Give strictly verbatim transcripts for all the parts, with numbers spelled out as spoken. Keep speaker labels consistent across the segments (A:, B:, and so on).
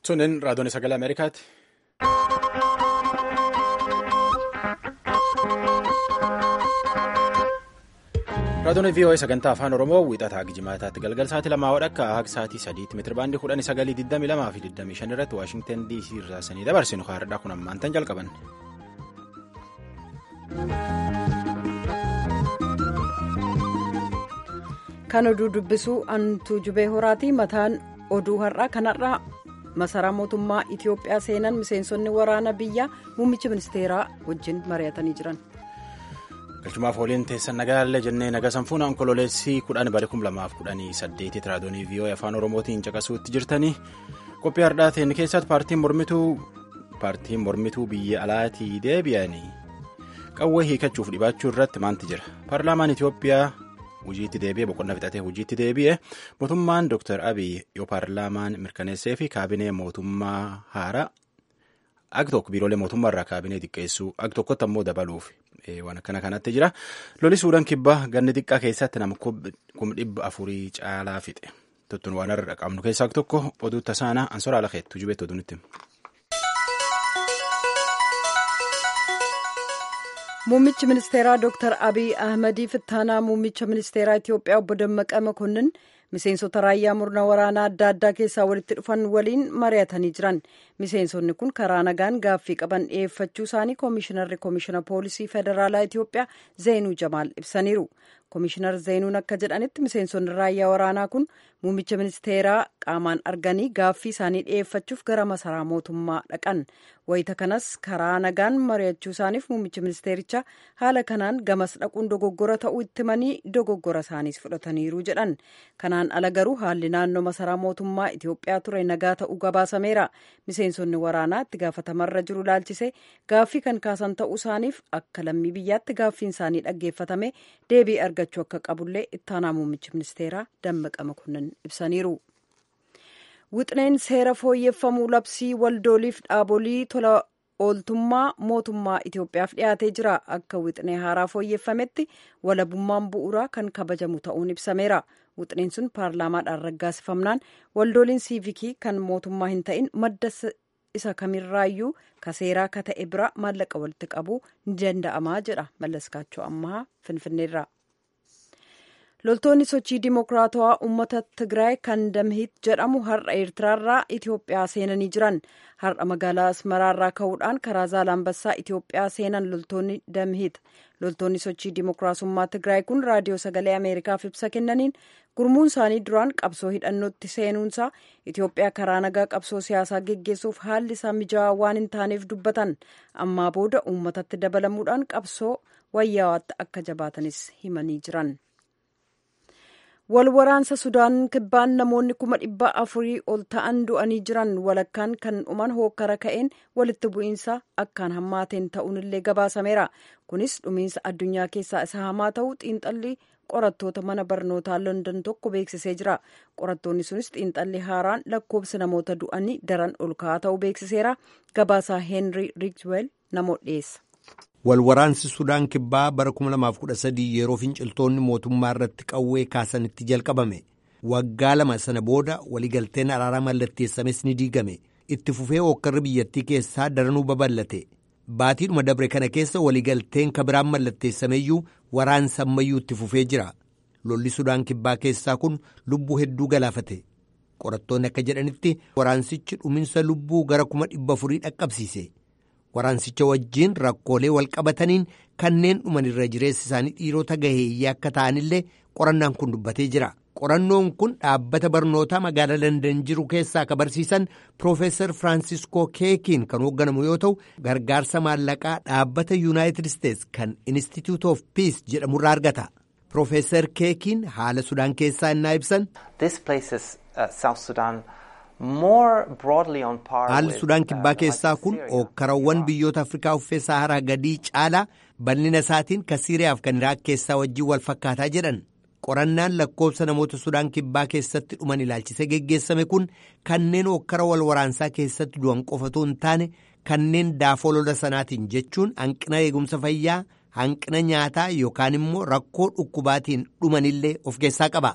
A: Sunin raadiyoon sagalee Ameerikaati. Raadiyoon V O A sagantaa afaan Oromoo wiixataa Gijimaataatti galgal sa'aatii lamaa wadhakka haga sa'aatii sadiitti meetira baandii kudhanii sagalii digdamii lamaa fi digdamii shan irratti Waashingtan D C irraa sanii dabarsinu haaradhaa kun ammaan tan jalqaban.
B: Kan oduu dubbisuu Antuu Jubee Horaati. Mataan oduu har'aa kanarraa masaraa mootummaa Itiyoophiyaa seenan miseensonni waraana biyyaa muummichi ministeeraa wajjin mari'atanii jiran.
A: Galchumaaf waliin teessan nagaallee jennee naga sanfuuna onkololeessii kudhan bara kum lamaaf kudhanii saddeetii raadiyoonii V O A afaan Oromootiin caqasuutti jirtanii qophii hardhaateen keessatti paartiin mormituu paartiin mormituu biyya alaatii deebi'anii qawwee hiikachuuf dhibaachuu irratti maanti jira. Paarlaamaan Itiyoophiyaa hojiitti deebi'ee boqonnaa fixatee hojiitti deebi'ee mootummaan Dooktar Abiy yoo paarlaamaan mirkaneessee fi kaabinee mootummaa haaraa ag tokko biiroolee mootummaa irraa kaabinee xiqqeessuu ag tokkotti ammoo dabaluuf waan akkana kanatti jira. Loli Suudaan kibbaa ganni xiqqaa keessatti nama kum dhibba afurii caalaa fixe. Tuttuun waan irra qabnu keessaa tokko oduu tasaanaa ansoraa lakeettu jubeetti oduunitti.
B: Muummichi ministeeraa Dooktar Abiy Ahmedii fi ittaanaa muummicha ministeeraa Itiyoophiyaa obbo Dammaqa Makonnin miseensota raayyaa murna waraanaa adda addaa keessaa walitti dhufan waliin mari'atanii jiran. Miseensonni kun karaa nagaan gaaffii qaban dhiyeeffachuu isaanii koomishinarri koomishina poolisii federaalaa Itiyoophiyaa Zeenuu Jamaal ibsaniiru. Koomishinar Zeenuun akka jedhanitti miseensonni raayyaa waraanaa kun muummicha ministeeraa qaamaan arganii gaaffii isaanii dhiyeeffachuuf gara masaraa mootummaa dhaqan. Wayita kanas karaa nagaan mari'achuu isaaniif muummichi ministeerichaa haala kanaan gamas dhaquun dogoggora ta'uu itti himanii dogoggora isaaniis fudhataniiru jedhan. Kanaan ala garuu haalli naannoo masaraa mootummaa Itiyoophiyaa ture nagaa ta'uu gabaasameera. Miseensonni waraanaa itti gaafatamarra jiru laalchisee gaaffii kan kaasan ta'uu isaaniif akka lammii biyyaatti gaaffiin isaanii dhaggeeffatame deebii argachuu akka qabullee ittaanaa muummichi ministeeraa Dammaqa Makonnin ibsaniiru. Wixneen seera fooyyeffamuu labsii waldooliif dhaabolii tola ooltummaa mootummaa Itiyoophiyaaf dhiyaatee jira. Akka wixnee haaraa fooyyeffametti walabummaan bu'uuraa kan kabajamu ta'uun ibsameera. Wixneen sun paarlaamaadhaan raggaasifamnaan waldooliin siivikii kan mootummaa hin ta'in madda isa kamirraayyuu ka seeraa ka ta'e bira maallaqa walitti qabuu ni danda'amaa jedha Mallaskaachoo Ammahaa Finfinneerraa. Loltoonni sochii dimokiraatawaa uummata Tigraay kan Damhiit jedhamu har'a Eertiraarraa Itiyoophiyaa seenanii jiran. Har'a magaalaa Asmaraarraa ka'uudhaan karaa Zaalambassaa Itiyoophiyaa seenan loltoonni Damhiit. Loltoonni sochii dimokiraasummaa Tigraay kun raadiyoo sagalee Ameerikaaf ibsa kennaniin gurmuun isaanii duraan qabsoo hidhannootti seenuunsaa Itiyoophiyaa karaa nagaa qabsoo siyaasaa geggeessuuf haalli isaa mijaawaa waan hin taaneef dubbatan. Ammaa booda uummatatti dabalamuudhaan qabsoo wayyaa'aatti akka jabaatanis himanii jiran. Wal waraansa Sudaan kibbaan namoonni kuma dhibba afurii ol ta'an du'anii jiran walakkaan kan dhuman hookkara ka'een walitti bu'iinsa akkaan hammaateen ta'uunillee gabaasameera. Kunis dhumiinsa addunyaa keessaa isa hamaa ta'uu xiinxalli qorattoota mana barnootaa London tokko beeksisee jira. Qorattoonni sunis xiinxalli haaraan lakkoofsi namoota du'anii daran ol ka'aa ta'uu beeksiseera. Gabaasaa Henry Ridgwell namoota dhiyeessa.
C: Walwaraansi Sudaan kibbaa bara kuma lamaaf kudha sadii yeroo finciltoonni mootummaa irratti qawwee kaasanitti jalqabame. Waggaa lama sana booda waliigalteen araaraa mallatteessames ni diigame. Itti fufee hookkarri biyyattii keessaa daranuu babal'ate. Baatiidhuma dabre kana keessa waliigalteen kabiraan mallatteessameyyuu waraansa ammayyuu itti fufee jira. Lolli Sudaan kibbaa keessaa kun lubbuu hedduu galaafate. Qorattoonni akka jedhanitti waraansichi dhuminsa lubbuu gara kuma dhibba afurii dhaqqabsiise. Waraansicha wajjiin rakkoolee wal qabataniin kanneen dhuman irra jireessi isaanii dhiirota gaheeyyii akka ta'anillee qorannaan kun dubbatee jira. Qorannoon kun dhaabbata barnootaa magaalaa London jiru keessaa akka barsiisan Piroofeesar Firaansiskoo Keekiin kan hoogganamu yoo ta'u gargaarsa maallaqaa dhaabbata Yuunaayitid Isteets kan Institute of Peace jedhamurraa argata. Piroofeesar Keekiin haala Sudaan keessaa innaa ibsan. Haalli Sudaan kibbaa keessaa kun hookkarawwan biyyoota Afrikaa uffee Saharaa gadii caalaa bal'ina isaatiin ka Siiriyaaf kan Iraaq keessaa wajjin wal fakkaataa jedhan. Qorannaan lakkoofsa namoota Sudaan kibbaa keessatti dhuman ilaalchisee geggeessame kun kanneen hookkara wal waraansaa keessatti du'an qofatu hin taane kanneen daafoo lola sanaatiin jechuun hanqina eegumsa fayyaa, hanqina nyaataa yookaan immoo rakkoo dhukkubaatiin dhumanillee of keessaa qaba.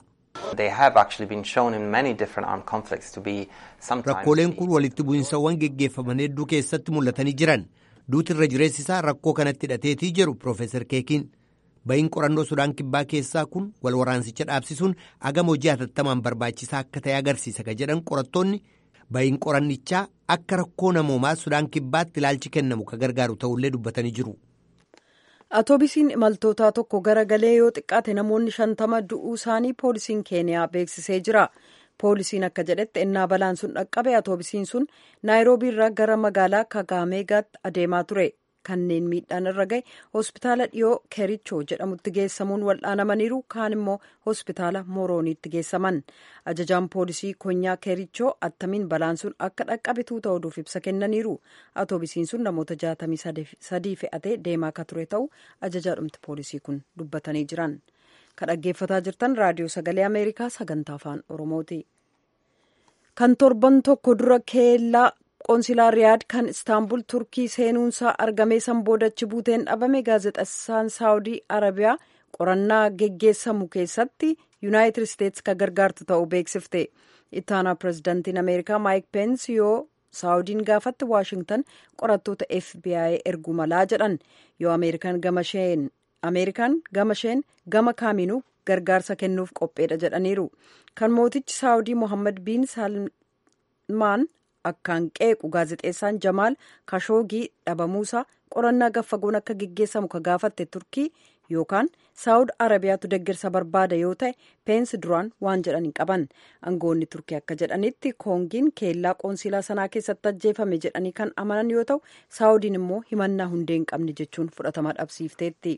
C: Rakkooleen kun walitti bu'insawwan geggeeffaman hedduu keessatti mul'atanii jiran. Duuti irra jireessisaa rakkoo kanatti hidhateetii jiru Profeesar Keekiin. Ba'iin qorannoo Sudaan Kibbaa keessaa kun wal waraansicha dhaabsisuun agam hojii hatattamaan barbaachisaa akka ta'e agarsiisa ka jedhan qorattoonni ba'iin qorannichaa akka rakkoo namoomaa Sudaan Kibbaatti ilaalchi kennamu ka gargaaru ta'ullee dubbatanii jiru.
B: Atoobisiin imaltootaa tokko garagalee yoo xiqqaate namoonni shantama du'uu isaanii poolisiin Keeniyaa beeksisee jira. Poolisiin akka jedhetti ennaa balaan sun dhaqqabe atoobisiin sun Naayiroobii irraa gara magaalaa Kagaameegaatti adeemaa ture. Kanneen miidhaan irra gahe hospitaala dhiyoo Kerichoo jedhamutti geessamuun wal'aanamaniiru kaan immoo hospitaala Morooniitti geessaman. Ajajaan poolisii konyaa Kerichoo attamiin balaan sun akka dhaqqabe tuuta oduuf ibsa kennaniiru. Atoobisiin sun namoota jaatamii sadii fe'atee deemaa akka ture ta'u ajajaadhumti poolisii kun dubbatanii jiran. Kan dhaggeeffataa jirtan raadiyoo sagalee Ameerikaa sagantaa afaan Oromooti. Kan torban tokko dura keellaa qoonsilaa Riyaad kan Istaanbul Turkii seenuunsaa argamee san boodachi buuteen dhabame gaazexeessaan Saawudii Arabiyaa qorannaa geggeessamu keessatti Yuunaayitid Isteetsi ka gargaartu ta'uu beeksifte. Ittaanaa pirezidantiin Ameerikaa Maayik Peens yoo Saawudiin gaafatti Waashingtan qorattoota F B I erguu malaa jedhan yoo Ameerikaan gamasheen Ameerikaan gamasheen gama kaaminuu gargaarsa kennuuf qopheedha jedhaniiru. Kan mootichi Saawudii Mohammed bin Salmaan akkaan qeequ gaazexeessaan Jamaal Kashoogii dhabamuusaa qorannaa gaffagoon akka geggeessamu ka gaafatte Turkii yookaan Saawud Arabiyaatu deeggarsa barbaada yoo ta'e Peensi duraan waan jedhan hin qaban. Aangoonni Turkii akka jedhanitti Koongiin keellaa qoonsilaa sanaa keessatti ajjeefame jedhanii kan amanan yoo ta'u Saawudiin immoo himannaa hundee hin qabne jechuun fudhatama dhabsiifteetti.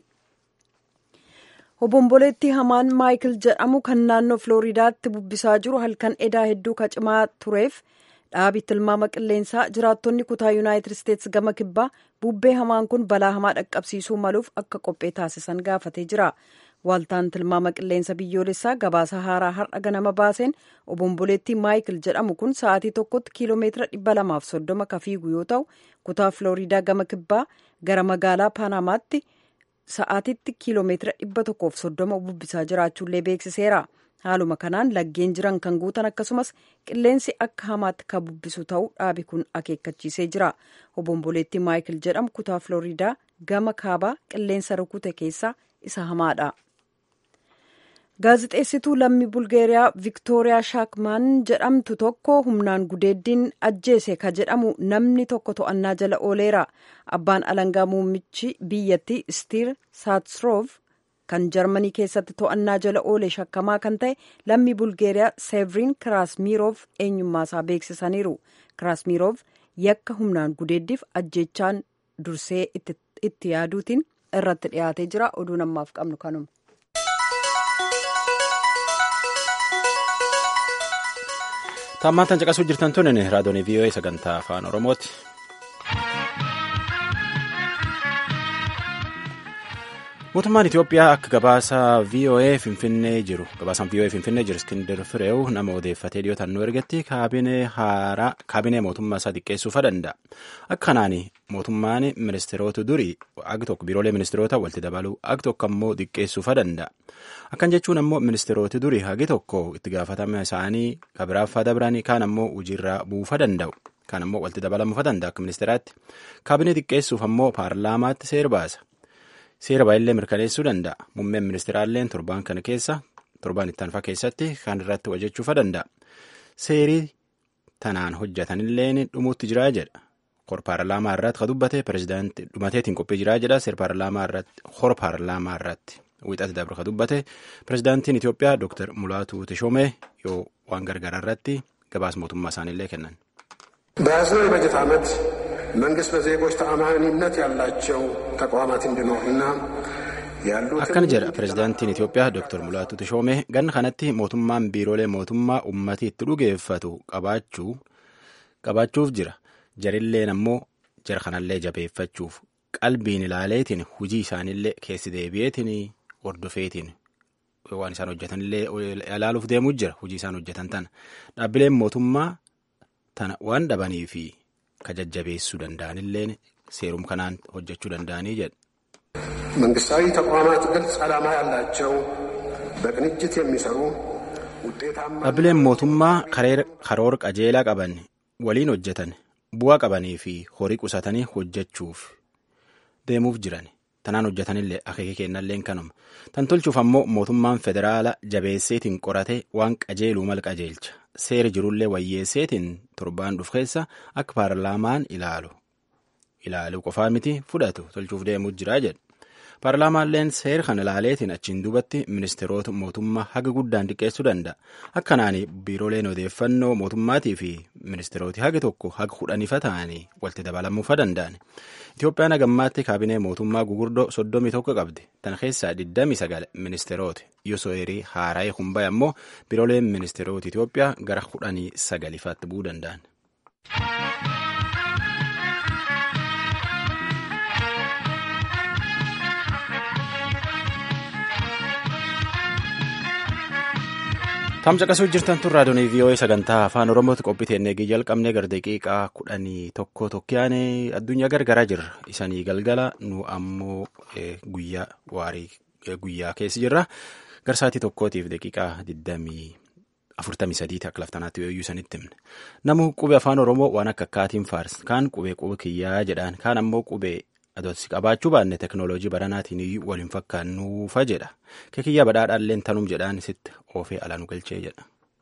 B: Obomboleettii hamaan Maayikil jedhamu kan naannoo Filooriidaatti bubbisaa jiru halkan edaa hedduu ka cimaa tureef dhaabii tilmaama qilleensaa jiraattonni kutaa Yuunaayitid Isteetsi gama kibbaa bubbee hamaan kun balaa hamaa dhaqqabsiisuu maluuf akka qophee taasisan gaafatee jira. Waaltaan tilmaama qilleensa biyyoolessaa gabaasa haaraa har'a ganama baaseen obomboleettii Maayikil jedhamu kun sa'aatii tokkotti kiiloomeetira dhibba lamaaf soddoma ka fiigu yoo ta'u kutaa Filooriidaa gama kibbaa gara magaalaa Paanaamaatti sa'aatitti kiiloomeetira dhibba tokkoof soddoma bubbisaa jiraachuullee beeksiseera. Haaluma kanaan laggeen jiran kan guutan akkasumas qilleensi akka hamaatti kan bubbisu ta'uu dhaabi kun akeekkachiisee jira. Obomboleettii Maayikil jedhamu kutaa Filooriidaa gama kaabaa qilleensa rukute keessaa isa hamaadha. Gaazexeessituu lammii Bulgeeriyaa Viktooriyaa Shaakmaan jedhamtu tokko humnaan gudeeddiin ajjeese ka jedhamu namni tokko to'annaa jala ooleera. Abbaan alangaa muummichi biyyattii Stiir Saatsroov kan Jarmanii keessatti to'annaa jala oole shakkamaa kan ta'e lammii Bulgeeriyaa Seeviriin Kiraasmiiroof eenyummaasaa beeksisaniiru. Kiraasmiiroof yakka humnaan gudeeddiif ajjechaan dursee itti yaaduutiin irratti dhiyaatee jira. Oduu namaaf qabnu kanuma.
A: Taammantan caqasuu jirtan tunin raadiyoon V O A sagantaa afaan Oromooti. Mootummaan Itoophiyaa akka gabaasa V O A Finfinnee jiru gabaasaan V O A Finfinnee jiru Iskindar Fireew nama odeeffatee dhiyootannoo ergatti kaabinee haaraa kaabinee mootummaa isaa xiqqeessuufa danda'a. Akka kanaan mootummaan ministeerota durii agi tokko biiroolee ministeerota walitti dabaluu agi tokko ammoo xiqqeessuufa danda'a. Akkan jechuun ammoo ministeeroti durii hagi tokko itti gaafatama isaanii kabiraaffaa dabranii kaan ammoo hojiirraa buufa danda'u. Kaan ammoo walitti dabalamuufa danda'a akka ministeeraatti. Kaabinee xiqqeessuuf ammoo paarlaamaatti seera baasa. Seera baay'illee mirkaneessuu danda'a. Muummeen ministeeraalleen torbaan kana keessa torbaan itti aanfaa keessatti kan irratti hojjechuufa danda'a. Seerii tanaan hojjetanillee dhumuutti jiraa jedha. Hor paarlaamaa irratti kan dubbate pirezidaantii dhumateetiin qophii jiraa jedha. Seera paarlaamaa irratti hor paarlaamaa irratti wiixatti dabre kan dubbate pirezidaantiin Itoophiyaa Dooktar Mulaatuu Teshomee yoo waan gargaraa irratti gabaasa mootummaa isaaniillee kennan.
D: በያዝነው የበጀት ዓመት መንግስት በዜጎች ተአማኒነት ያላቸው ተቋማት እንዲኖሩና
A: akkana jedha pirezidaantiin Itoophiyaa Dooktar Mulaatuu Teshomee ganna kanatti mootummaan biiroolee mootummaa uummatii itti dhugeeffatu qabaachuu qabaachuuf jira. Jarilleen ammoo jara kanallee jabeeffachuuf qalbiin ilaaleetiin hujii isaanillee keessi deebi'eetiin hordofeetiin waan isaan hojjetanillee ilaaluuf deemuu jira. Hujii isaan hojjetan tana dhaabbileen mootummaa tana waan dhabanii fi kajajjabeessuu danda'anillee seerum kanaan hojjechuu danda'anii jedha.
D: መንግስታዊ ተቋማት ግልጽ ዓላማ ያላቸው በቅንጅት የሚሰሩ
A: Dhaabbileen mootummaa karoora qajeelaa qaban waliin hojjetan bu'aa qabanii fi horii qusatanii hojjechuuf deemuuf jiran. Tanaan hojjetanillee akeeka kennallee kanuma. Tan tolchuuf ammoo mootummaan federaalaa jabeesseetiin qorate waan qajeeluu mal qajeelcha. Seera jirullee wayyeesseetiin torbaan dhufu keessa akka paarlaamaan ilaalu. Ilaaluu qofaa miti fudhatu tolchuuf deemuuf jira jedha. Paarlaamaalleen seera kana ilaaleetiin achiin duubatti ministeerota mootummaa haga guddaan xiqqeessuu danda'a. Akkanaan biirooleen odeeffannoo mootummaatii fi ministeeroti haga tokko haga kudhaniifa ta'anii walitti dabalamuufa danda'an. Itoophiyaan hagammaatti kaabinee mootummaa gugurdoo soddomii tokko qabdi. Tan keessaa digdamii sagal ministeeroti. Yoo so'eerii haaraa'ee hunbaye ammoo biirooleen ministeerota Itoophiyaa gara kudhanii sagaliifaatti bu'uu danda'an. Tamsa qasuu jirtan tun raadiyoon V O A sagantaa afaan Oromooti qophiteenee jalqabnee gara daqiiqaa kudhanii tokko tokkoyaane addunyaa gargaraa jirra. Isanii galgala nu ammoo guyyaa waarii guyyaa keessa jirra. Garsaatii tokkootiif daqiiqaa digdamii afurtamii sadiiti akka laftanaatti yoo iyyuu sanitti himne. Namu qubee afaan Oromoo waan akka akkaatiin faarsa. Kaan qubee qubee kiyyaa jedhaan kaan ammoo qubee adootsi qabaachuu baanne teknooloojii baranaatiin waliin fakkaannuufa jedha. Kekiyyaa badhaadhaalleen tanum jedhaan sitti oofee ala nu galchee jedha.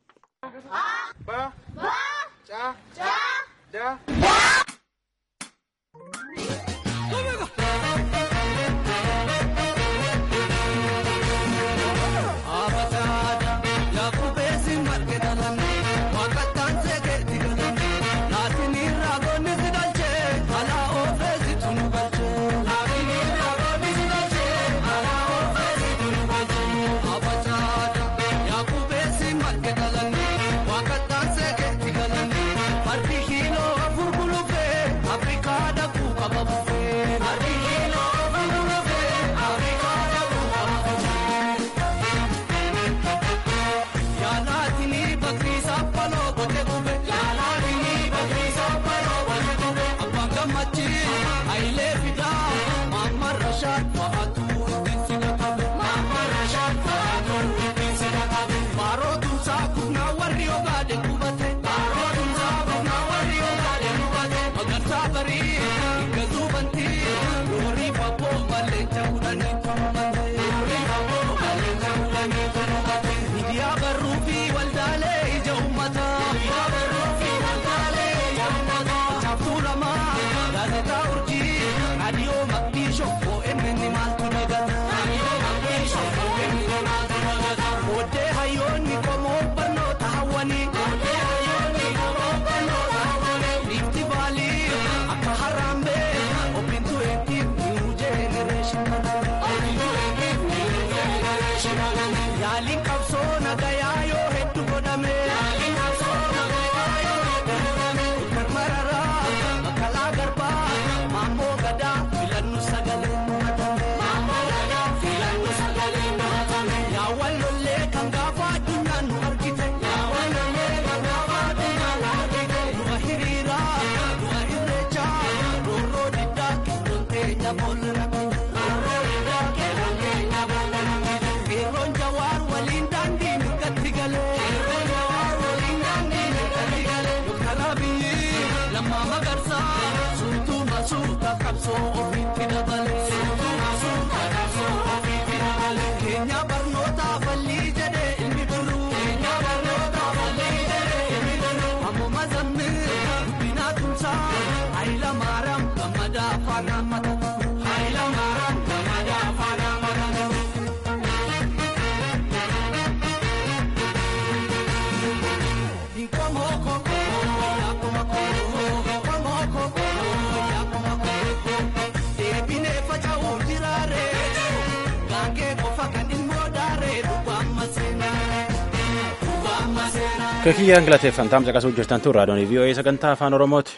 A: Kekiyyaan galateeffamtaam caqasuu jirtan tun raadiyoon V O A sagantaa afaan Oromooti.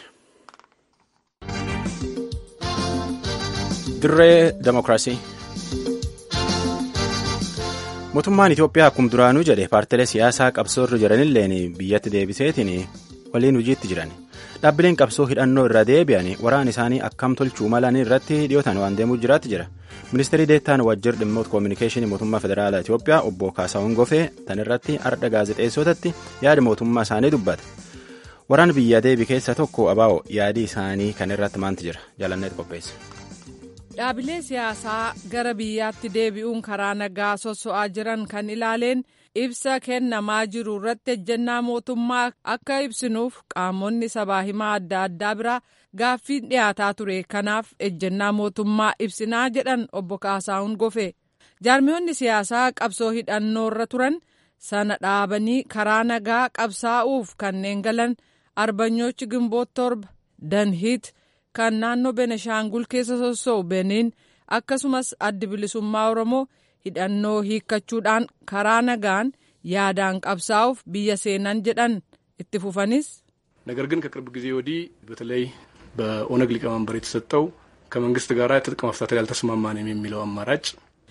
A: Dirree Demokiraasii. Mootummaan Itoophiyaa akkuma duraanuu jedhe paartilee siyaasaa qabsoorra jiranilleen biyyatti deebiseetiin waliin hojiitti jiran. Dhaabbileen qabsoo hidhannoo irra deebi'an waraan isaanii akkam tolchuu malan irratti dhiyootaan waan deemuu jiraatti jira. Ministeerri deettaan waajjira dhimmoota koominikeeshinii mootummaa federaalaa Itoophiyaa obbo Kaasaawun Gofee tan irratti ardha gaazexeessotatti yaada mootummaa isaanii dubbata. Waraan biyya deebi keessa tokko abaa'oo yaadi isaanii kan irratti maanti jira jaalanneet qopheesse.
E: Dhaabilee siyaasaa gara biyyaatti deebi'uun karaa nagaa sosso'aa jiran kan ilaaleen ibsa kennamaa jiru irratti ejjennaa mootummaa akka ibsinuuf qaamonni sabaa himaa adda addaa biraa gaaffiin dhiyaataa ture. Kanaaf ejjennaa mootummaa ibsinaa jedhan obbo Kaasaawun Gofee. Jaarmiyoonni siyaasaa qabsoo hidhannoo irra turan sana dhaabanii karaa nagaa qabsaa'uuf kanneen galan arbanyoochi gimboot torba danhiit kan naannoo Beneshaangul keessa sossoo'u Beniin akkasumas addi bilisummaa Oromoo hidhannoo hiikkachuudhaan karaa nagaan yaadaan qabsaa'uuf biyya seenan jedhan itti fufanis.
F: ነገር ግን ከቅርብ ጊዜ ወዲህ በተለይ በኦነግ ሊቀመንበር የተሰጠው ከመንግስት ጋር ትጥቅ መፍታት ያልተስማማንም የሚለው አማራጭ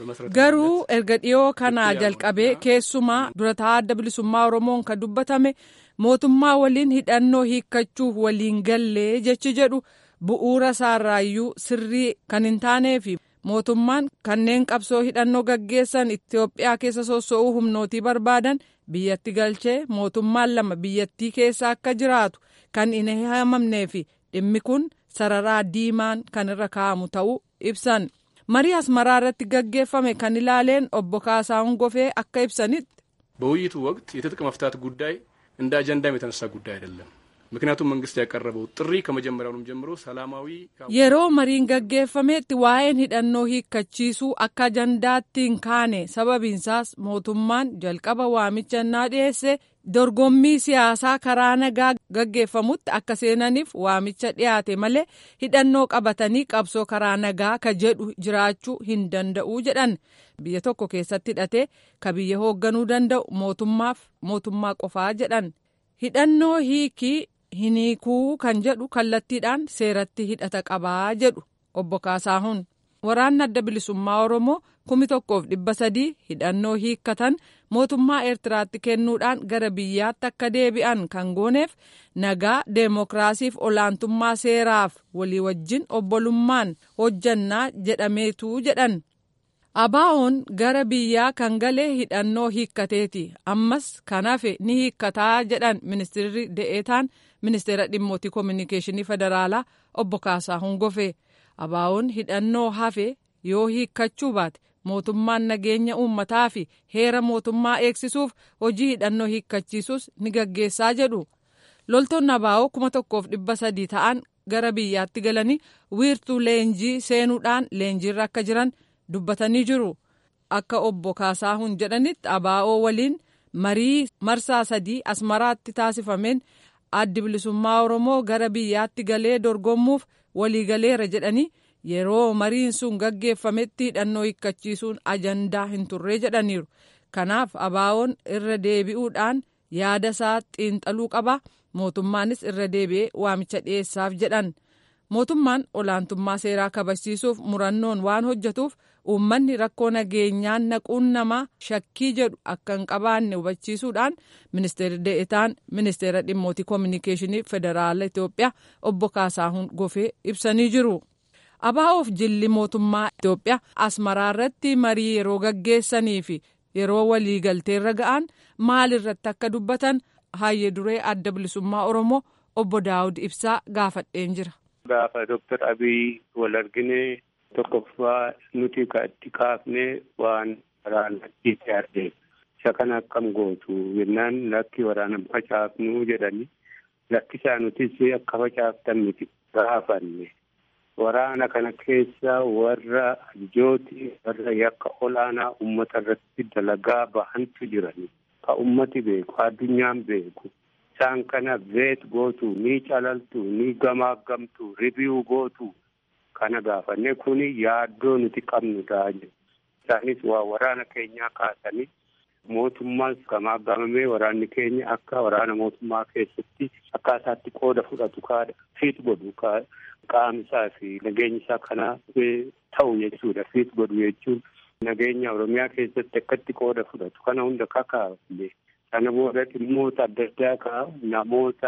E: garuu erga dhiyoo kanaa jalqabee keessumaa durataa adda bilisummaa Oromoon kan dubbatame mootummaa waliin hidhannoo hiikkachuuf waliin gallee jechi jedhu bu'uura isaarraayyuu sirrii kan hin taaneefi mootummaan kanneen qabsoo hidhannoo gaggeessan Itoophiyaa keessa sossoo'uu humnootii barbaadan biyyatti galchee mootummaan lama biyyattii keessa akka jiraatu kan hin haamamneefi dhimmi kun sararaa diimaan kan irra kaa'amu ta'uu ibsan. Marii Asmaraa irratti gaggeeffame kan ilaaleen obbo Kaasaawun Gofee akka ibsanitti.
F: በውይይቱ ወቅት የትጥቅ መፍታት ጉዳይ እንደ አጀንዳም የተነሳ ጉዳይ አይደለም። ምክንያቱም መንግስት ያቀረበው ጥሪ ከመጀመሪያውም ጀምሮ ሰላማዊ
E: yeroo mariin gaggeeffametti waa'een hidhannoo hiikkachiisuu akka ajandaatti hin kaane sababiinsaas mootummaan jalqaba waamicha innaa dhiyeesse dorgommii siyaasaa karaa nagaa gaggeeffamutti akka seenaniif waamicha dhiyaate malee hidhannoo qabatanii qabsoo karaa nagaa ka jedhu jiraachuu hin danda'u jedhan. Biyya tokko keessatti hidhatee ka biyya hoogganuu danda'u mootummaaf mootummaa qofaa jedhan. Hidhannoo hiikii hin hiikuu kan jedhu kallattiidhaan seeratti hidhata qabaa jedhu obbo Kaasaahun. Waraanni adda bilisummaa Oromoo kumi tokkoof dhibba sadii hidhannoo hiikkatan mootummaa Eertiraatti kennuudhaan gara biyyaatti akka deebi'an kan gooneef nagaa deemokiraasiif olaantummaa seeraaf walii wajjin obbolummaan hojjannaa jedhameetu jedhan. Abaa'oon gara biyyaa kan galee hidhannoo hiikkateeti ammas kan hafe ni hiikkataa jedhan ministeerri de'eetaan ministeera dhimmootii koominikeeshinii federaalaa obbo Kaasaahun Gofee. Abaa'oon hidhannoo hafe yoo hiikkachuu baate mootummaan nageenya uummataa fi heera mootummaa eegsisuuf hojii hidhannoo hiikkachiisuus ni gaggeessaa jedhu. Loltoonni Abaa'oo kuma tokkoof dhibba sadii ta'an gara biyyaatti galanii wiirtuu leenjii seenuudhaan leenjiirra akka jiran dubbatanii jiru. Akka obbo Kaasaahun jedhanitti Abaa'oo waliin marii marsaa sadii Asmaraatti taasifameen addi bilisummaa Oromoo gara biyyaatti galee dorgommuuf waliigaleera jedhanii yeroo mariin sun gaggeeffametti hidhannoo hiikkachiisuun ajandaa hin turre jedhaniiru. Kanaaf Abaa'oon irra deebi'uudhaan yaada isaa xiinxaluu qaba. Mootummaanis irra deebi'ee waamicha dhiyeessaaf jedhan. Mootummaan olaantummaa seeraa kabachiisuuf murannoon waan hojjetuuf uummanni rakkoo nageenyaan naquun namaa shakkii jedhu akka hin qabaanne hubachiisuudhaan ministeerri de'etaan ministeera dhimmootii koominikeeshinii federaala Itoophiyaa obbo Kaasaahun Gofee ibsanii jiru. Abaa'oof jilli mootummaa Itoophiyaa Asmaraa irratti marii yeroo gaggeessanii fi yeroo waliigalteerra ga'an maal irratti akka dubbatan hayyee duree adda bilisummaa Oromoo obbo Daawud Ibsaa gaafadheen jira.
G: Gaafa Dooktar Abiy wal argine tokkoffaa nuti itti kaafne waan waraana itti argee isa kana akkam gootu jennaan lakki waraana facaafnu jedhani lakki isaa nutis akka facaaftan miti gaafanne. Waraana kana keessa warra ajooti warra yakka olaanaa uummata irratti dalagaa bahantu jirani. Ka uummati beeku addunyaan beeku. Isaan kana veet gootu ni calaltu ni gamaagamtu ribiu gootu kana gaafanne kuni yaaddoo nuti qabnu ta'a jedhu. Isaanis waa waraana keenyaa kaasanii mootummaan gamaagamamee waraanni keenya akka waraana mootummaa keessatti akkaataatti qooda fudhatu kaadha fiit godhu qaamisaa fi nageenya isaa kana ta'u jechuudha. Fiit godhu jechuun nageenya Oromiyaa keessatti akkatti qooda fudhatu kana hunda kakaafne. Kana booda dhimmoota adda addaa ka namoota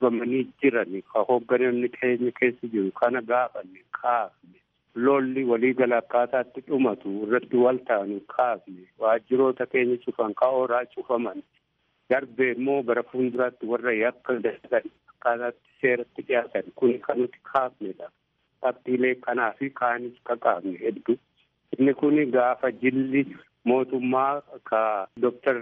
G: bamanii jirani ka hoogganamni keenya keessa jiru kana gaafanne kaafne lolli waliigala akkaataatti dhumatu irratti wal taanu kaafne waajjiroota keenya cufan kaa'ooraa cufaman darbee immoo gara fuulduraatti warra yakka dalagan akkaataatti seeratti dhiyaatan kun kan nuti kaafnedha. Qabxiilee kanaa fi kaanis kakaafne hedduu. Inni kun gaafa jilli mootummaa ka Dooktar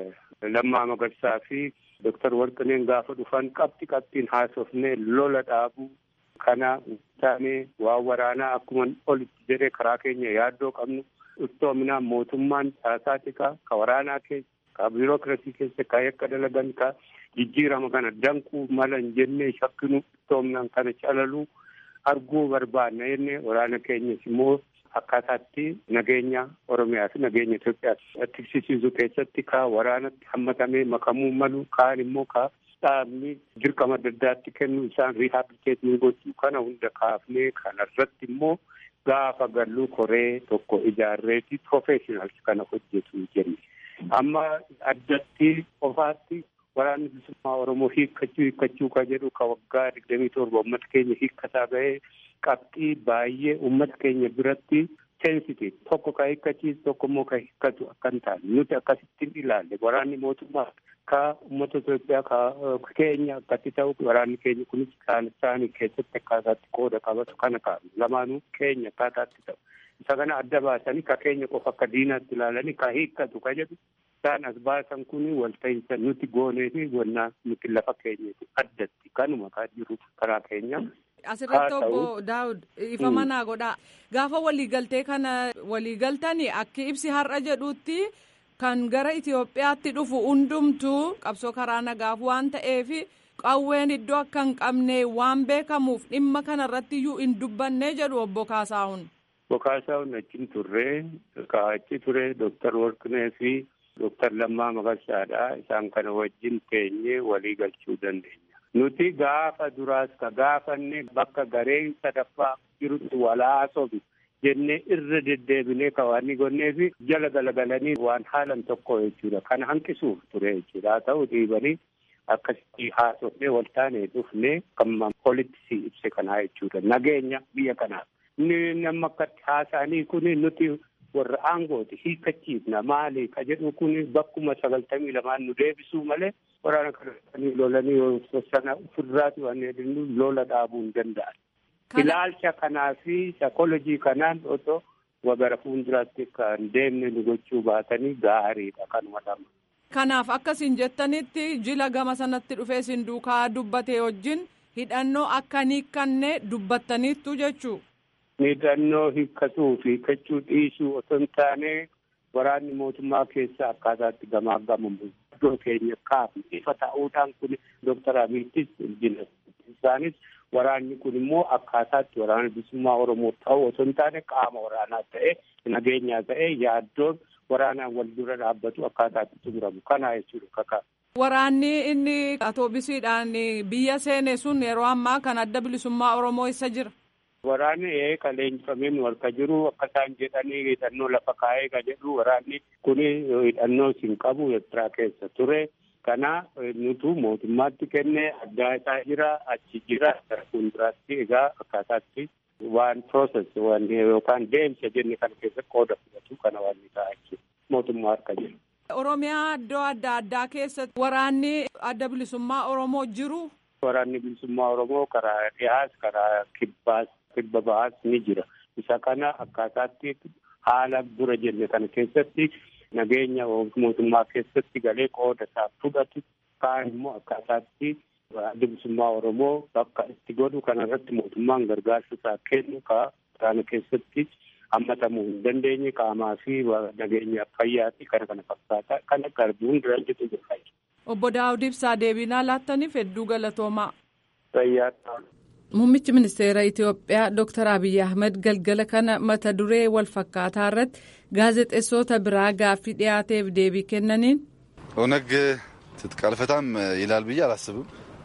G: Lammaa Magarsaa fi Dooktar Warqineen gaafa dhufan qabxi qabxiin haasofnee lola dhaabuu kana taanee waa waraanaa akkuma olitti jedhee karaa keenya yaaddoo qabnu iftoominaan mootummaan caasaa xiqqaa ka waraanaa keessa ka biirokiraasii keessa ka yakka dalagan ka jijjiirama kana danquu mala hin jennee shakkinu iftoominaan kana calaluu arguu barbaanna jennee waraana keenyas immoo akkaataatti nageenya Oromiyaa fi nageenya Itoophiyaa tiksisiisuu keessatti ka waraanatti hammatamee makamuu malu kaan immoo ka dhaabni dirqama adda addaatti kennu isaan riihabiliteetii gochuu kana hunda kaafnee kanarratti immoo gaafa galluu koree tokko ijaarreeti professionals kana hojjetu jenne. Amma addatti qofaatti waraanni bilisummaa Oromoo hiikkachuu hiikkachuu ka jedhu ka waggaa digdamii torba uummata keenya hiikkataa ga'ee qabxii baay'ee uummata keenya biratti sensitive tokko ka hiikkachiisu tokko immoo ka hiikkatu akka hin taane nuti akkasittiin ilaalle waraanni mootummaa ka uummata Itoophiyaa ka keenya akkatti ta'u waraanni keenya kunis isaanii keessatti akkaataatti qooda qabatu kana kaa'u lamaanuu keenya akkaataatti ta'u isa kana adda baasanii ka keenya qofa akka diinaatti ilaalanii ka hiikkatu ka jedhu isaan as baasan kun walta'iinsa nuti goonee fi wannaa nuti lafa keenyatti addatti kanuma kaa jiru karaa keenya.
E: Asirratti obbo Daawud ifa manaa godhaa gaafa waliigaltee kana waliigaltanii akka ibsi har'a jedhutti kan gara Itoophiyaatti dhufu hundumtuu qabsoo karaa nagaaf waan ta'eef qawween iddoo akka hin qabne waan beekamuuf dhimma kanarratti iyyuu hin dubbanne jedhu obbo Kaasaahun.
G: Obbo Kaasaahun achiin turree kaachi ture Dooktar Warqinee fi Dooktar Lammaa Magarsaadha isaan kana wajjin teenyee walii galchuu dandeenya. Nuti gaafa duraas ka gaafanne bakka gareen sadaffaa jirutti walaasofi jennee irra deddeebinee ka waan gonnee fi jala galagalanii waan haalan tokko jechuudha. Kana hanqisuuf ture jechuudha. Haa ta'u dhiibanii akkasitti haasofnee waltaanee dhufnee kan politisi ibse kanaa jechuudha. Nageenya biyya kanaaf. Inni nama akkatti haasa'anii kun nuti warra aangooti hiikkachiifna maali ka jedhu kun bakkuma sagaltamii lamaan nu deebisuu malee waraana kana lolanii sana ofirraati waan jedhu lola dhaabuu hin danda'an. Ilaalcha kanaa fi saayikoolojii kanaan otoo gara fuulduraatti kan deemne nu gochuu baatanii gaariidha kanuma lama.
E: Kanaaf akkasiin jettanitti jila gama sanatti dhufee sin duukaa dubbatee wajjin hidhannoo akka hin hiikkanne dubbattaniittu jechuu. Hidhannoo hiikkachuu fi hiikkachuu dhiisuu otoo hin taane waraanni mootummaa keessa akkaataatti gamaa gamamu iddoo keenya kaafne ifa ta'uudhaan kun Dooktar Abiyyiis jila isaanis waraanni kun immoo akkaataatti waraana bilisummaa Oromoo ta'u otoo hin taane qaama waraanaa ta'e nageenyaa ta'e yaaddoon waraanaan wal dura dhaabbatu akkaataatti xumuramu kana jechuudha kakaa. Waraanni inni atoobisiidhaan biyya seene sun yeroo ammaa kan adda bilisummaa Oromoo isa jira. Waraanni
G: eeka leenjifamee nu harka jiru akka isaan jedhanii hidhannoo lafa kaa'ee ka jedhu waraanni kun hidhannoo sin qabu Eertiraa keessa ture. Kana nutu mootummaatti kennee addaa isaa jira achi jira gara fuulduraatti egaa akkaataatti waan process waan yookaan deemsa jenne kana keessa qooda fudhatu kana waan ta'a jechuudha mootummaa harka jiru.
E: Oromiyaa iddoo adda addaa keessatti waraanni adda bilisummaa Oromoo jiru.
G: Waraanni bilisummaa Oromoo karaa dhiyaas karaa kibbaas kibba bahaas ni jira. Isa kana akkaataatti haala dura jenne kana keessatti nageenya mootummaa keessatti galee qooda isaa fudhatu kaan immoo akkaataatti adda bilisummaa Oromoo bakka itti godhu kanarratti mootummaan gargaarsa isaa kennu kana keessatti hammatamuu hin dandeenye qaamaa fi nageenya fayyaa fi kana kana fakkaata kana garbuun dura jiru jira.
E: Obbo Daawud Ibsaa deebinaa laattaniif hedduu galatoomaa.
G: Fayyaa.
E: Muummichi ministeera Itoophiyaa Dooktar Abiyyi Ahmed galgala kana mata duree wal fakkaataa irratti gaazexeessota biraa gaaffii dhiyaateef deebii kennaniin.
H: ኦነግ ትጥቅ አልፈታም ይላል ብዬ አላስብም።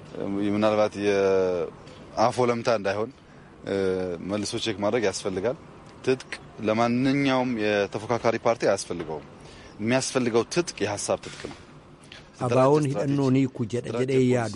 H: ምናልባት የአፍ ወለምታ እንዳይሆን መልሶ ቼክ ማድረግ ያስፈልጋል። ትጥቅ ለማንኛውም የተፎካካሪ ፓርቲ አያስፈልገውም። የሚያስፈልገው ትጥቅ የሀሳብ ትጥቅ ነው።
C: አባውን ሂደኖኒ ኩ ጀደ ጀደ ያዱ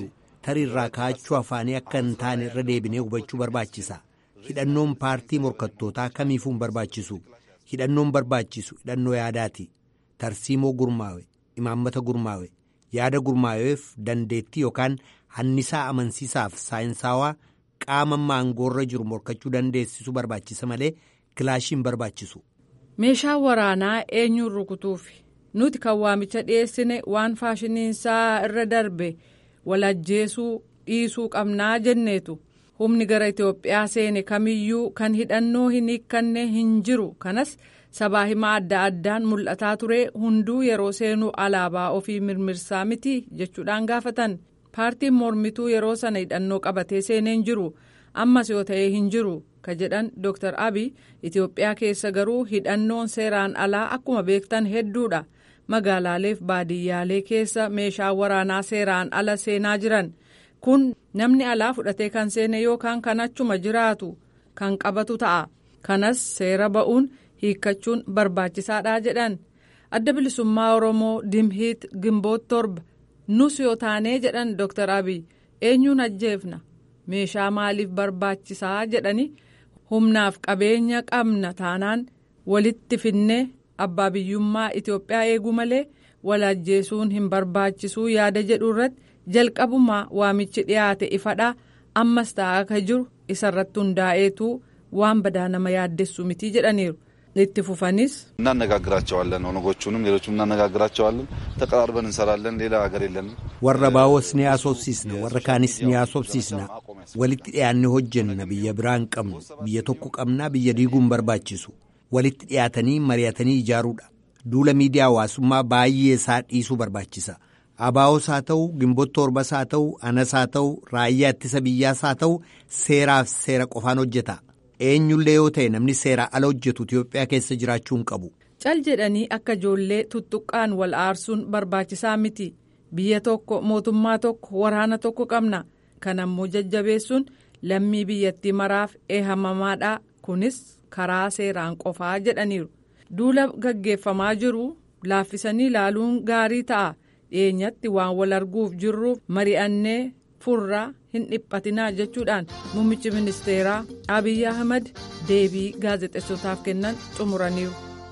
C: tarirraa kaachuu afaanii akka hin taane irra deebinee hubachuu barbaachisa. Hidhannoon paartii morkattootaa kamiifuu hin barbaachisu. Hidhannoon barbaachisu hidhannoo yaadaati. Tarsiimoo gurmaawe, imaammata gurmaawe, yaada gurmaaweef dandeettii yookaan hannisaa amansiisaaf saayinsaawaa qaama maangoorra jiru morkachuu dandeessisu barbaachisa malee kilaashiin barbaachisu.
E: Meeshaan waraanaa eenyuun rukutuufi nuti kan waamicha dhiyeessine waan faashiniinsaa irra darbe walajjeesuu dhiisuu qabnaa jenneetu humni gara Itoophiyaa seene kamiyyuu kan hidhannoo hin hiikkanne hin jiru. Kanas sabaa himaa adda addaan mul'ataa ture hunduu yeroo seenuu alaabaa ofii mirmirsaa miti jechuudhaan gaafatan. Paartiin mormituu yeroo sana hidhannoo qabatee seeneen jiru ammas yoo ta'ee hin jiru ka jedhan Dooktar Abiy Itoophiyaa keessa garuu hidhannoon seeraan alaa akkuma beektan hedduudha. Magaalaaleef baadiyyaalee keessa meeshaa waraanaa seeraan ala seenaa jiran kun namni alaa fudhatee kan seene yookaan kan achuma jiraatu kan qabatu ta'a. Kanas seera ba'uun hiikkachuun barbaachisaadha jedhan. Adda bilisummaa Oromoo Dimhiit Gimboot torba nus yoo taanee jedhan Dooktar Abiy eenyuun ajjeefna meeshaa maaliif barbaachisaa jedhani humnaaf qabeenya qabna taanaan walitti finnee abbaa biyyummaa Itoophiyaa eeguu malee wal ajjeesuun hin barbaachisuu yaada jedhu irratti jalqabumaa waamichi dhiyaate ifadhaa ammas ta'aa akka jiru isarratti hundaa'eetu waan badaa nama yaaddessu miti jedhaniiru. itti fufanis
H: እናነጋግራቸዋለን ኦነጎቹንም ሌሎቹንም እናነጋግራቸዋለን ተቀራርበን እንሰራለን ሌላ ሀገር የለንም
C: warra baawos ni asoobsisna warra kaanis ni asoobsisna walitti dhiyaannee hojjenna biyya biraan qabnu biyya tokko qabnaa biyya diiguun barbaachisu walitti dhiyaatanii mari'atanii ijaaruudha duula miidiyaa hawaasummaa baay'ee isaa dhiisuu barbaachisa abaawos haa ta'u gimboot torbas haa ta'u anas haa ta'u raayyaa ittisa biyyaas haa ta'u seeraaf seera qofaan hojjeta. eenyullee yoo ta'e namni seeraa ala hojjetu Itoophiyaa keessa jiraachuu hin qabu.
E: Cal jedhanii akka ijoollee tuttuqqaan wal aarsuun barbaachisaa miti. Biyya tokko mootummaa tokko waraana tokko qabna. Kan ammoo jajjabeessuun lammii biyyattii maraaf eehamamaadha. Kunis karaa seeraan qofaa jedhaniiru. Duula gaggeeffamaa jiru laaffisanii ilaaluun gaarii ta'a. Dhiyeenyatti waan wal arguuf jirruuf mari'annee furraa hin dhiphatinaa jechuudhaan muummichi ministeeraa Abiy Ahmed deebii gaazexeessotaaf kennan xumuraniiru.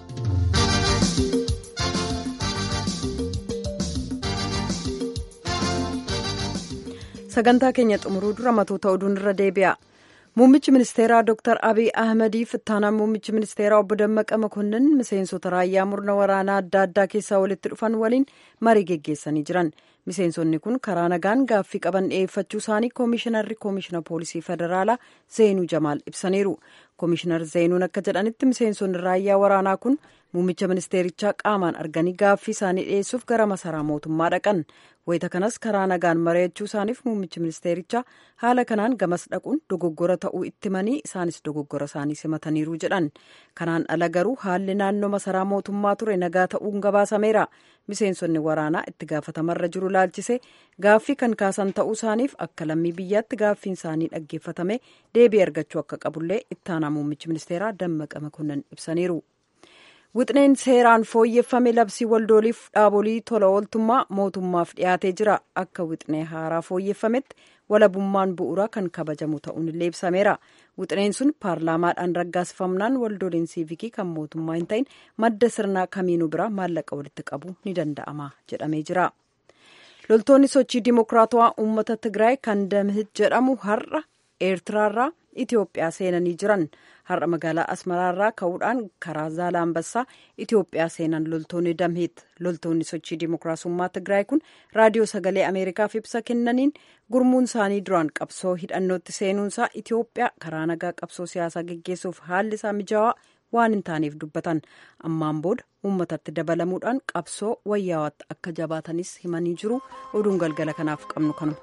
B: Sagantaa keenya xumuruu dura matoota oduun irra deebi'a. Muummichi ministeeraa Dooktar Abiy Ahmedii fi ittaanaan muummichi ministeeraa obbo Dammaqa Makonnin miseensota raayyaa murna waraanaa adda addaa keessaa walitti dhufan waliin marii geggeessanii jiran. Miseensonni kun karaa nagaan gaaffii qaban dhiyeeffachuu isaanii koomishinarri koomishina poolisii federaalaa Zeenuu Jamaal ibsaniiru. Koomishinar Zeenuun akka jedhanitti miseensonni raayyaa waraanaa kun muummicha ministeerichaa qaamaan arganii gaaffii isaanii dhiyeessuuf gara masaraa mootummaa dhaqan. Wayita kanas karaa nagaan mari'achuu isaaniif muummichi ministeerichaa haala kanaan gamas dhaquun dogoggora ta'uu itti himanii isaanis dogoggora isaanii simataniiru jedhan. Kanaan ala garuu haalli naannoo masaraa mootummaa ture nagaa ta'uun gabaasameera. Miseensonni waraanaa itti gaafatamarra jiru laalchise gaaffii kan kaasan ta'uu isaaniif akka lammii biyyaatti gaaffiin isaanii dhaggeeffatame deebii argachuu akka qabullee ittaanaa muummichi ministeeraa Dammaqa Makonnin ibsaniiru. Wixneen seeraan fooyyeffame labsii waldooliif dhaabolii tola ooltummaa mootummaaf dhiyaatee jira. Akka wixnee haaraa fooyyeffametti walabummaan bu'uura kan kabajamu ta'uun illee ibsameera. Wixneen sun paarlaamaadhaan raggaasifamnaan waldooliin siivikii kan mootummaa hin ta'in madda sirnaa kamiinuu bira maallaqa walitti qabu ni danda'ama jedhamee jira. Loltoonni sochii dimokiraatawaa uummata Tigraay kan Damhit jedhamu har'a Eertiraarraa Itoophiyaa seenanii jiran. Har'a magaalaa Asmaraarraa ka'uudhaan karaa Zaalaambassaa Itoophiyaa seenan loltoonni Damhit. Loltoonni sochii dimokiraasummaa Tigraay kun raadiyoo sagalee Ameerikaaf ibsa kennaniin gurmuun isaanii duraan qabsoo hidhannootti seenuunsaa Itoophiyaa karaa nagaa qabsoo siyaasaa geggeessuuf haalli isaa mijaawaa waan hin taaneef dubbatan. Ammaan booda uummatatti dabalamuudhaan qabsoo wayyaawatti akka jabaatanis himanii jiru. Oduun galgala kanaaf qabnu kanuma.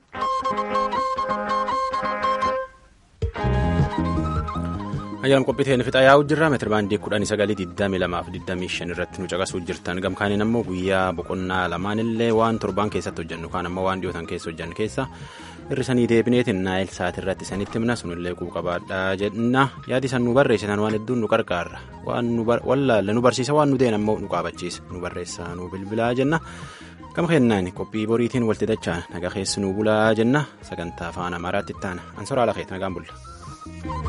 A: Ayyaana qophiiteen fixa yaa'u jirra meetira baandii kudhanii sagalii digdamii lamaa fi digdamii shan irratti nu caqasuu jirtan gamkaaniin ammoo guyyaa boqonnaa lamaan illee waan torbaan keessatti hojjennu kaan ammoo waan dhiyootan keessa hojjennu keessa hir'isanii deebineetiin naayil sa'aatii irratti isanitti himna sunillee quuqabaadhaa jenna yaadi san nu barreessitan waan hedduun nu qarqaarra waan nu wallaalle nu barsiisa waan nu deen ammoo nu qaabachiisa nu barreessaa nu bilbilaa jenna Gama kennaan qophii boriitiin walitti dachaa nagaa keessanuu bulaa jenna sagantaa afaan Amaaraatti itti aana ansoraa lakeet nagaan bulla.